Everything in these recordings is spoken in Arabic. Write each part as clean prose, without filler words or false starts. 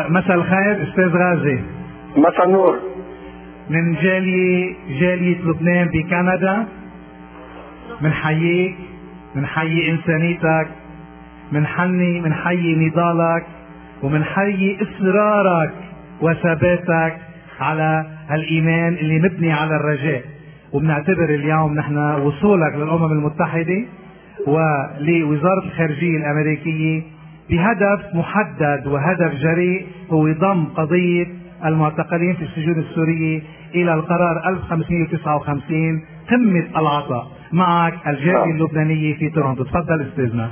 مساء الخير استاذ غازي. مساء النور. من جالية لبنان بكندا، منحييك، منحيي انسانيتك، منحيي نضالك، ومنحيي اصرارك وثباتك على هالايمان اللي مبني على الرجاء. وبنعتبر اليوم نحن وصولك للامم المتحدة ولوزارة الخارجية الامريكية بهدف محدد وهدف جريء، هو ضم قضية المعتقلين في السجون السورية إلى القرار 1559 قمة العطاء. معك الجالية اللبنانية في تورونتو. تفضل استاذنا.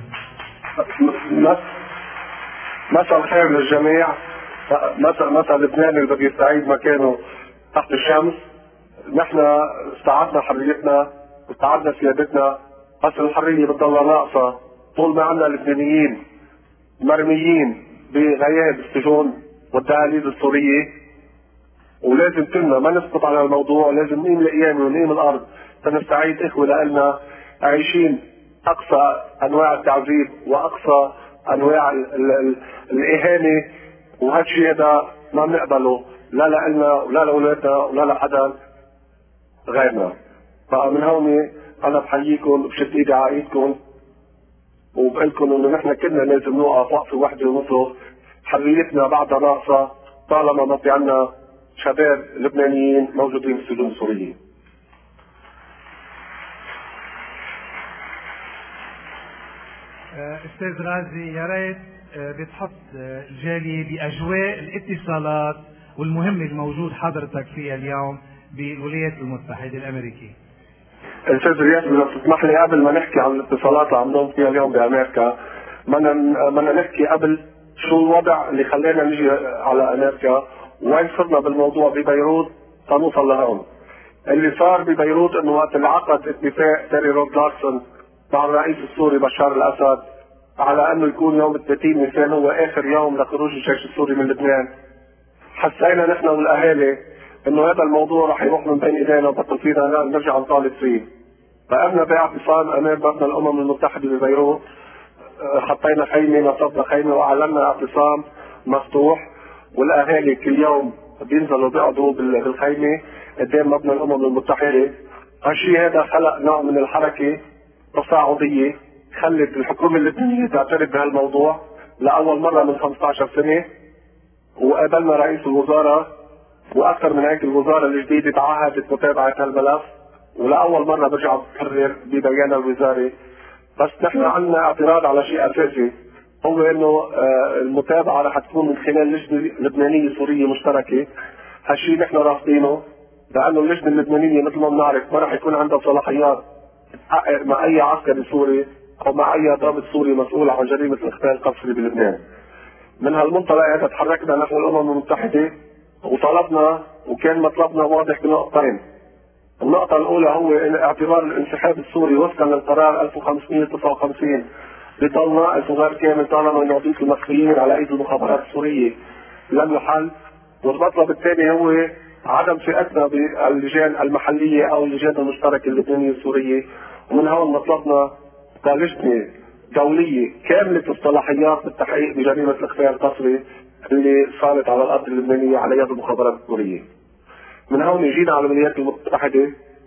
مساء الخير للجميع. مساء لبنان اللي بده يستعيد مكانه تحت الشمس. نحن استعدنا حريتنا واستعدنا سيادتنا، بس الحرية بتضلها ناقصة طول ما عندنا لبنانيين مرميين بغياب السجون والدهاليز السورية. ولازم كلنا ما نسقط على الموضوع، لازم نقيم القيامة ونقيم الأرض فنستعيد إخوة لنا عايشين أقصى أنواع التعذيب وأقصى أنواع الإهانة، وهالشيء هذا ما بنقبله لا لنا ولا لأولادنا ولا لحدا غيرنا. فمن هون أنا بحييكم بشد إيدي على إيدكم وبقول لكم إنه نحن كلنا لازم نوقف وقفة واحدة ونصرخ. حريتنا بعدها ناقصة طالما ما في عنا شباب لبنانيين موجودين في السجون السورية. استاذ غازي، يا ريت بتحط الجالية بأجواء الاتصالات والمهمة الموجود حضرتك فيها اليوم بالولايات المتحدة الأمريكية. استاذ رياض، اذا بتسمح لي قبل ما نحكي عن الاتصالات اللي عم نقوم فيها اليوم بامريكا، بدنا نحكي قبل شو الوضع اللي خلينا نجي على امريكا، وين صرنا بالموضوع ببيروت تنوصل لهون. اللي صار ببيروت انه وقت اللي عقد اتفاق تيري رود لارسون مع الرئيس السوري بشار الاسد على انه يكون يوم 30 نيسان هو اخر يوم لخروج الجيش السوري من لبنان، حسينا نحن والاهالي انه هذا الموضوع رح يروح من بين ايدينا وبطل فينا نرجع نطالب فيه. فقمنا باعتصام امام مبنى الامم المتحده ببيروت، حطينا خيمه، نصبنا خيمه واعلنا اعتصام مفتوح، والاهالي كل يوم بينزلوا بيقعدوا بالخيمه قدام مبنى الامم المتحده. هالشيء هذا خلق نوع من الحركه تصاعديه خلت الحكومه اللبنانيه تعترف بهالموضوع لاول مره من 15 سنه، وقابلنا رئيس الوزراء، واكثر من هيك الوزاره الجديده تعهدت متابعه هالملف، ولاول مره برجع بكرر ببيانها الوزاري. بس نحن عندنا اعتراض على شيء اساسي، هو انه المتابعه رح تكون من خلال لجنه لبنانيه سوريه مشتركه. هالشيء نحن رافضينه لانه اللجنه اللبنانيه مثل ما بنعرف ما رح يكون عندها صلاحيات تحقق مع اي عسكري سوري او مع اي ضابط سوري مسؤول عن جريمه الاغتيال القسري بلبنان. من هالمنطلق هذا تحركنا نحن الامم المتحده وطلبنا، وكان مطلبنا واضح بنقطتين. النقطة الأولى هو إن اعتبار الانسحاب السوري وفقا للقرار 1559 بضل ناقص وغير كامل طالما إنه عضوية المخفيين على أيدي المخابرات السورية لم يحل. والمطلب الثاني هو عدم ثقتنا باللجان المحلية أو اللجان المشتركة اللبنانية السورية، ومن هون مطلبنا كلجنة دولية كاملة الصلاحيات بالتحقيق بجريمة الاغتيال القسري اللي صارت على الأرض اللبنانية على يد المخابرات السورية. من هون جينا على الولايات المتحدة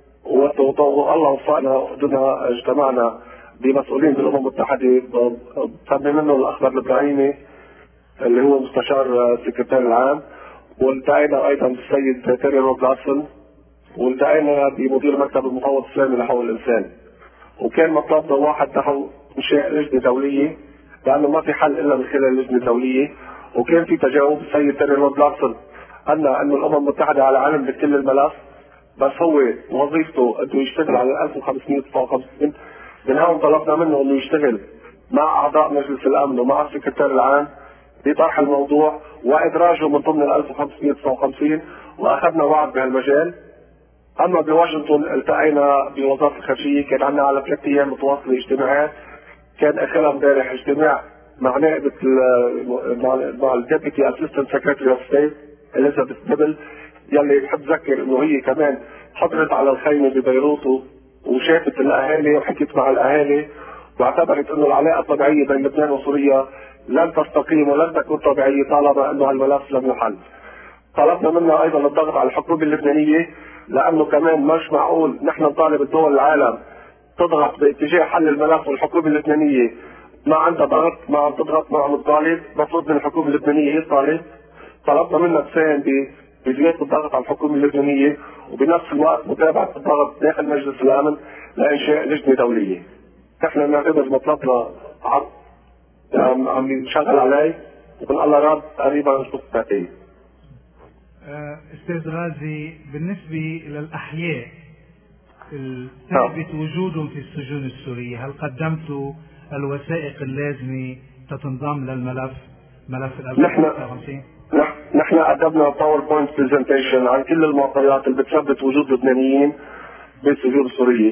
والله وفقنا وقدرنا اجتمعنا بمسؤولين بالأمم المتحدة تم منه الأخضر الإبراهيمي اللي هو مستشار السكرتير العام، والتقينا أيضا بالسيد تيري رود لارسون، والتقينا بمدير مكتب المفوض الإسلامي لحقوق الإنسان. وكان مطلبنا واحد نحو إنشاء لجنة دولية لأنه ما في حل إلا من خلال اللجنة الدولية. وكان في تجاوب السيد تيري رود لارسون أن الأمم المتحدة على علم بكل الملف، بس هو وظيفته أنه يشتغل على 1559. من هون طلبنا منه أنه يشتغل مع أعضاء مجلس الأمن ومع السكرتير العام بطرح الموضوع وإدراجه من ضمن 1559، وأخذنا وعد بهالمجال. أما بواشنطن التقينا بوزارة الخارجية، كان عندنا على 3 أيام متواصلة اجتماعات، كان آخرها امبارح اجتماع مع نائبة مع الديبيتي اسيستنت سكرتري اوف ستيت اليزابيث ديبل، يلي بحب ذكر انه هي كمان حضرت على الخيمه ببيروت وشافت الاهالي وحكت مع الاهالي، واعتبرت انه العلاقه الطبيعيه بين لبنان وسوريا لن تستقيم ولن تكون طبيعية طالما انه الملف لم يحل. طلبنا منها ايضا الضغط على الحكومة اللبنانية، لانه كمان مش معقول نحن نطالب الدول العالم تضغط باتجاه حل الملف والحكومة اللبنانية ما عندها ضغط، ما عم تضغط، ما عم تطالب. مفروض من الحكومة اللبنانية تطالب. طلبنا منها تساهم بزيادة الضغط على الحكومة اللبنانية، وبنفس الوقت متابعة الضغط داخل مجلس الامن لانشاء لجنة دولية. نحن نعتبر مطلبنا عم ينشغل عليه، وبن الله راد قريبا نشوف النتائج. استاذ غازي، بالنسبة للأحياء الثابت وجودهم في السجون السورية، هل قدمتوا الوثائق اللازمة تتنضم للملف، ملف ال 1953؟ نحن قدمنا باوربوينت برزنتيشن عن كل المعطيات اللي بتثبت وجود لبنانيين بالسجون السورية،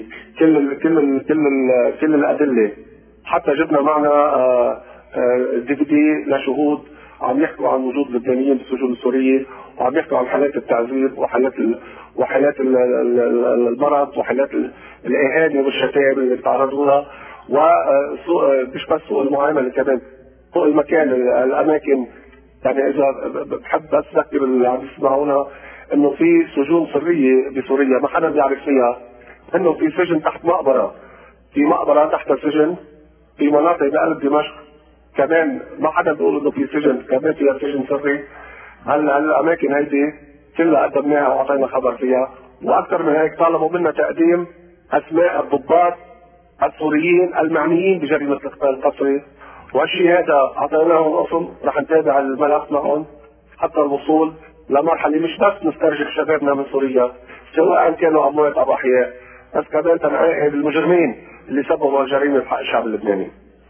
كل الأدلة. حتى جبنا معنا DVD لشهود عم يحكوا عن وجود لبنانيين بالسجون السورية، وعم يحكوا عن حالات التعذيب وحالات المرض وحالات الإهانة والشتائم اللي بيتعرضوا لها، ومش بس سوء المعاملة، كمان سوء المكان، الأماكن. يعني إذا بحب بس أذكر اللي عم يسمعونا إنه في سجون سرية بسوريا ما حدا بيعرف فيها، إنه في سجن تحت مقبرة، في مقبرة تحت سجن، في مناطق بقلب دمشق كمان ما حدا بيقول إنه في سجن، كمان فيها سجن سري. هالأماكن هيدي كلها قدمناها وأعطينا خبر فيها، وأكثر من هيك طالبوا منا تقديم أسماء الضباط السوريين المعنيين بجريمة الاغتيال القسري، والشيء هذا أعطيناهم أصل. رح نتابع الملف معهم حتى الوصول لمرحلة مش بس نسترجع شبابنا من سوريا سواء كانوا أموات أو أحياء، بس كمان تنعاقب المجرمين اللي سببوا الجريمة بحق الشعب اللبناني.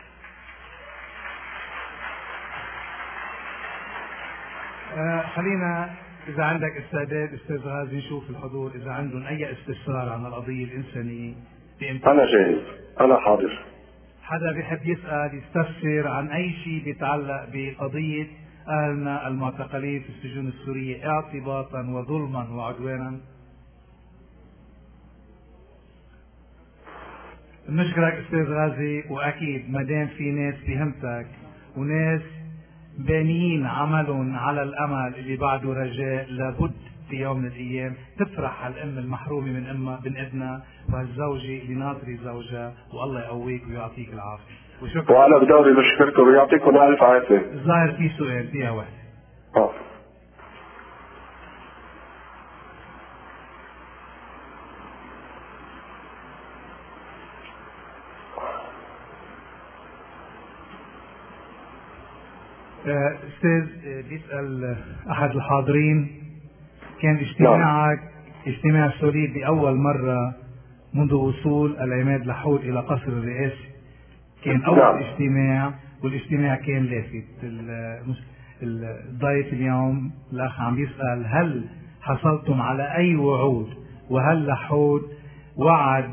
خلينا إذا عندك استعداد أستاذ غازي نشوف الحضور إذا عندهم أي استفسار عن القضية الإنسانية. أنا جاهز، أنا حاضر. حدا بيحب يسأل يستفسر عن أي شيء بيتعلق بقضية أهلنا المعتقلين في السجون السورية اعتباطا وظلما وعدوانا؟ نشكرك أستاذ غازي، وأكيد ما دام في ناس بهمتك وناس بانيين عملهم على الأمل اللي بعده رجاء، لابد في يوم من الأيام تفرح هالأم المحرومة من ابنها وهالزوجة اللي ناطرة زوجها، والله يقويك ويعطيك العافية. وشكرا. وأنا بدوري بشكركم ويعطيكم ألف عافية. الظاهر في سؤال فيها واحد. أستاذ بيسأل أحد الحاضرين، كان اجتماعك اجتماع سوري بأول مرة منذ وصول العماد لحود إلى قصر الرئاسة، كان أول اجتماع، والاجتماع كان لافت. الضيف اليوم الأخ عم يسأل هل حصلتم على أي وعود، وهل لحود وعد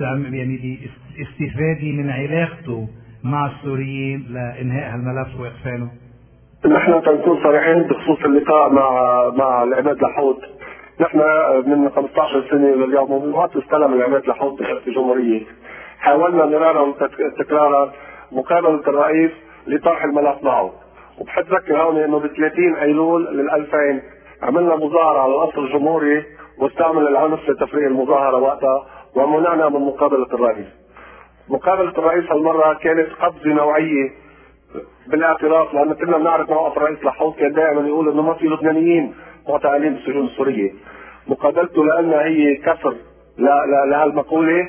باستفادة من علاقته مع السوريين لإنهاء هالملف وإقفاله؟ نحن تنكون صريحين بخصوص اللقاء مع العماد لحود. نحن من 15 سنة لليوم ومن وقت استلم العماد لحود برئاسة الجمهورية حاولنا مرارا وتكرارا مقابلة الرئيس لطرح الملف معه. وبحب أذكر هون إنه ب 30 أيلول 2000 عملنا مظاهرة على القصر الجمهوري واستعمل العنف لتفريغ المظاهرة وقتها ومنعنا من مقابلة الرئيس. مقابلة الرئيس هالمرة كانت قفزة نوعية بالاعتراف، لأن كنا بنعرف موقف الرئيس لحود كان دائما يقول إنه ما في لبنانيين معتقلين بالسجون السورية. مقابلته لأنها هي كسر لهالمقولة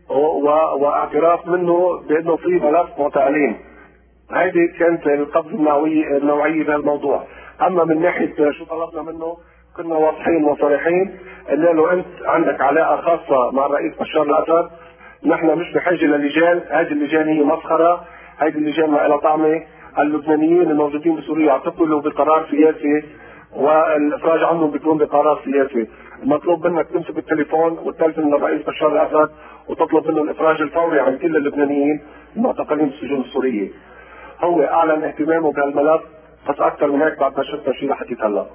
واعتراف منه بأنه في ملف معتقلين. هذه كانت القفزة النوعية بهالموضوع. أما من ناحية شو طلبنا منه كنا واضحين وصريحين، قلنا له أنت عندك علاقة خاصة مع الرئيس بشار الأسد، نحن مش بحاجة للجان، هذه اللجان هي مسخرة، هذه اللجان ما لها طعمة. اللبنانيين الموجودين بسوريا اعتقلوا بقرار سياسي والإفراج عنهم بيكون بقرار سياسي. المطلوب منك تمسك التليفون وتلفن للرئيس بشار الأسد وتطلب منه الإفراج الفوري عن كل اللبنانيين المعتقلين بالسجون السورية. هو أعلن اهتمامه بهالملف، بس أكثر من هيك بعد ما شفنا شيء رح حكيت هلا.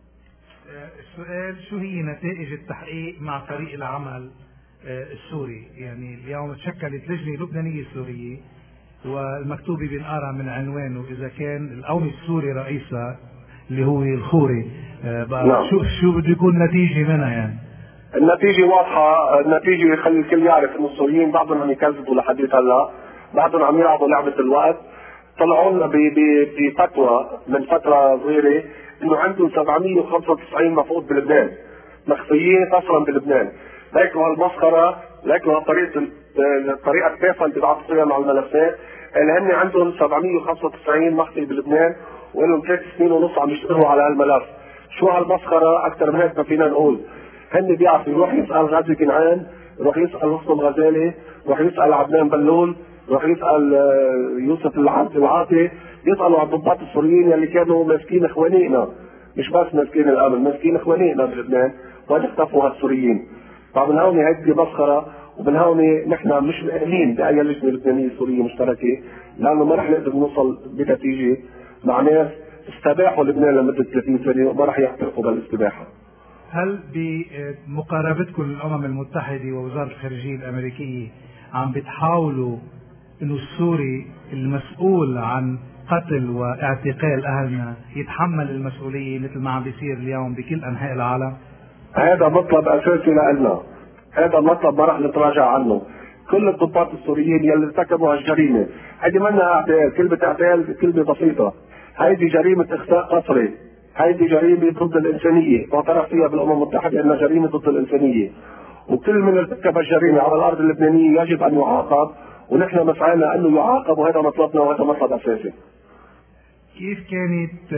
السؤال شو هي نتائج التحقيق مع فريق العمل السوري؟ يعني اليوم تشكلت لجنة لبنانية سورية والمكتوب بينقرا من عنوانه اذا كان القومي السوري رئيسها اللي هو الخوري. بقى نعم. شو بده يكون النتيجه منها يعني؟ النتيجة واضحة، النتيجة يخلي الكل يعرف انه السوريين بعضهم عم يكذبوا لحديث هلا، بعضهم عم يلعبوا لعبة الوقت. طلعوا لنا بفتوى من فترة صغيرة انه عندهم 795 مفقود بلبنان مخفيين قصرا بلبنان. لكن هالمسخرة، لكن الطريقة التافهة اللي بيتعاطوا فيها مع الملفات، اللي هن عندهم 795 مخفي بلبنان ولهم 3 سنين ونص عم يشتغلوا على هالملف. شو هالمسخرة أكثر من هيك ما فينا نقول. هن بيعرفوا يروح يسأل غازي كنعان، يروح يسأل مسلم غزالي، يروح يسأل عدنان بلول، يروح يسأل يوسف العاطي، يسألوا عن الضباط السوريين اللي كانوا ماسكين اخوانينا، مش بس ماسكين الامن، ماسكين اخوانينا بلبنان، وين اختفوا هالسوريين. فمن هون هيدي مسخرة، ومن هون نحن مش مؤمنين بأي لجنة لبنانية سورية مشتركة، لأنه ما رح نقدر نوصل بنتيجة مع ناس استباحوا لبنان لمدة 30 سنة وما رح يحترقوا بالاستباحة. هل بمقاربتكم للأمم المتحدة ووزارة الخارجية الأمريكية عم بتحاولوا إنه السوري المسؤول عن قتل واعتقال أهلنا يتحمل المسؤولية مثل ما عم بيصير اليوم بكل أنحاء العالم؟ هذا مطلب أساسي لنا، هذا مطلب ما رح نتراجع عنه. كل الضباط السوريين يلي ارتكبوا هالجريمة، هيدي منا اعتقال، كلمة اعتقال كلمة بسيطة، هيدي جريمة إخفاء قسري، هيدي جريمة ضد الإنسانية، معترف فيها بالأمم المتحدة أنها جريمة ضد الإنسانية، وكل من ارتكب الجريمة على الأرض اللبنانية يجب أن يعاقب، ونحن مسعينا أنه يعاقب، وهذا مطلبنا وهذا مطلب أساسي. كيف كانت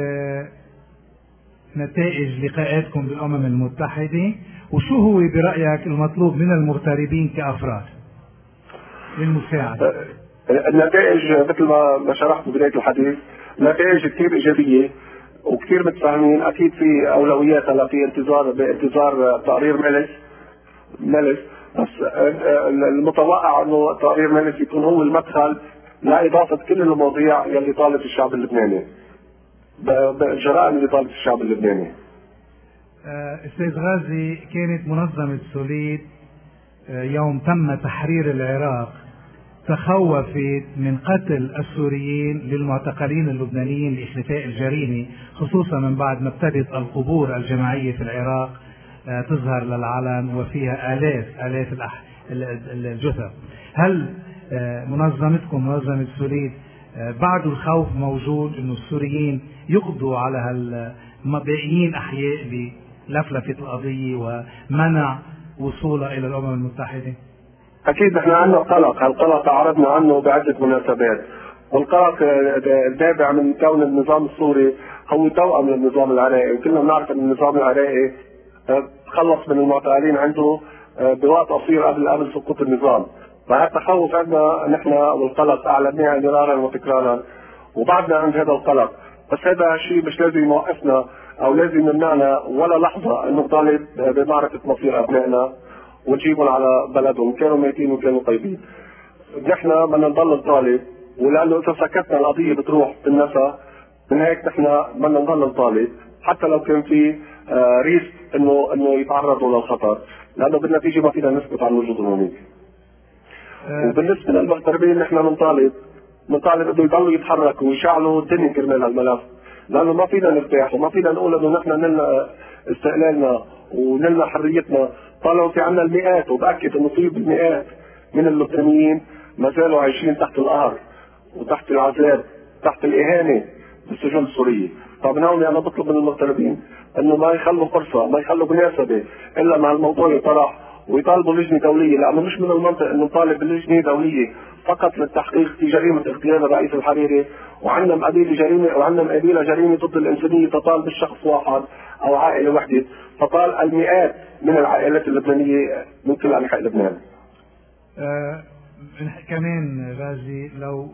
نتائج لقاءاتكم بالأمم المتحدة، وشو هو برأيك المطلوب من المغتربين كأفراد للمساعدة؟ النتائج مثل ما شرحت ببداية الحديث، نتائج كثير إيجابية وكثير متفاهمين. أكيد في أولويات هلا، في بانتظار تقرير ملس، بس المتوقع انه تقرير ملس يكون هو المدخل لإضافة كل المواضيع يلي طالت الشعب اللبناني، بالجرائم اللي طالت الشعب اللبناني. استاذ غازي، كانت منظمة سوليد يوم تم تحرير العراق تخوفت من قتل السوريين للمعتقلين اللبنانيين لاختفاء الجريمة، خصوصا من بعد ما ابتدت القبور الجماعية في العراق تظهر للعلن وفيها آلاف الجثث. هل منظمتكم منظمة سوليد بعد الخوف موجود انه السوريين يقضوا على باقيين احياء بلفلفة القضية ومنع وصولها الى الامم المتحدة؟ اكيد نحن عندنا قلق، هالقلق اعرضنا عنه بعدة مناسبات، والقلق النابع من كون النظام السوري هو توأم للنظام العراقي، وكلنا بنعرف ان النظام العراقي تخلص من المعتقلين عنده بوقت قصير قبل سقوط النظام. فهالتخوف عندنا نحن والقلق اعلناه مرارا وتكرارا، وبعدنا عند هذا القلق، بس هذا الشيء مش لازم يوقفنا او لازم يمنعنا ولا لحظه انه نطالب بمعرفه مصير ابنائنا ونجيبهم على بلدهم، كانوا ميتين وكانوا طيبين. نحن بدنا نضل نطالب، ولانه اذا سكتنا القضيه بتروح بالنسى، من هيك نحن بدنا نضل نطالب حتى لو كان في ريسك انه يتعرضوا للخطر، لانه بالنتيجه ما فينا نسكت عن وجودهم هناك. وبالنسبه للمغتربين نحن بنطالب انه يضلوا يتحركوا ويشعلوا الدنيا كرمال هالملف، لانه ما فينا نرتاح وما فينا نقول انه نحن نلنا استقلالنا ونلنا حريتنا طالما في عنا المئات، وباكد انه في بالمئات من اللبنانيين ما زالوا عايشين تحت القهر وتحت العذاب، تحت الاهانه بالسجون السوريه. فمن هون انا بطلب من المغتربين انه ما يخلوا فرصه، ما يخلوا مناسبه الا مع الموضوع يطرح ويطالبوا لجنه دوليه، لانه مش من المنطق انه نطالب بلجنه دوليه فقط للتحقيق في جريمه اغتيال الرئيس الحريري، وعندنا مقابله جريمه ضد الانسانيه تطال بالشخص واحد او عائله وحده، تطال المئات من العائلات اللبنانيه من كل انحاء لبنان. كمان غازي، لو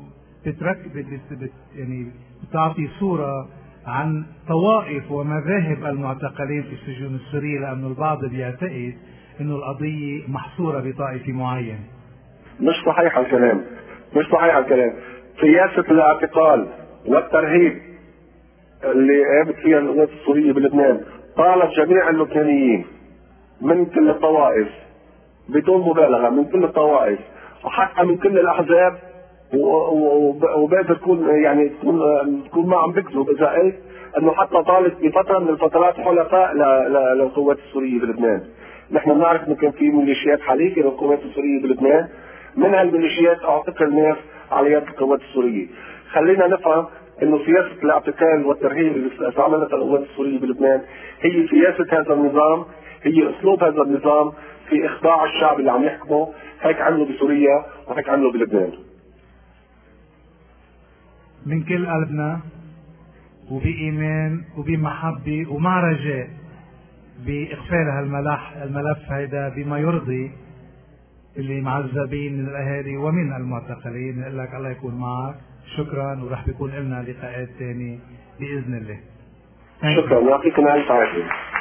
يعني بتعطي صوره عن طوائف ومذاهب المعتقلين في السجون السورية، لأن البعض بيعتقد إنه القضية محصورة بطائفة معينة. مش صحيح الكلام، مش صحيح الكلام. سياسة الاعتقال والترهيب اللي قامت فيها القوات السورية بلبنان طالت جميع اللبنانيين من كل الطوائف، بدون مبالغة من كل الطوائف، وحتى من كل الأحزاب وبقدر تكون ما عم بكذب اذا قلت انه حتى طالت بفتره من الفترات حلفاء للقوات السوريه بلبنان. نحن بنعرف انه كان في ميليشيات حليفه للقوات السوريه بلبنان، من هالميليشيات اعتقل ناس على يد القوات السوريه. خلينا نفهم انه سياسه الاعتقال والترهيب اللي استعملتها القوات السوريه بلبنان هي سياسه هذا النظام، هي اسلوب هذا النظام في اخضاع الشعب اللي عم يحكمه. هيك عملوا بسوريا وهيك عملوا بلبنان. من كل قلبنا وبإيمان وبمحبة ومع رجاء بإقفال الملف هيدا بما يرضي اللي معذبين من الأهالي ومن المعتقلين. نقول لك الله يكون معك. شكرا، ورح بيكون لنا لقاءات تاني بإذن الله. شكرا، يعطيكم ألف عافية.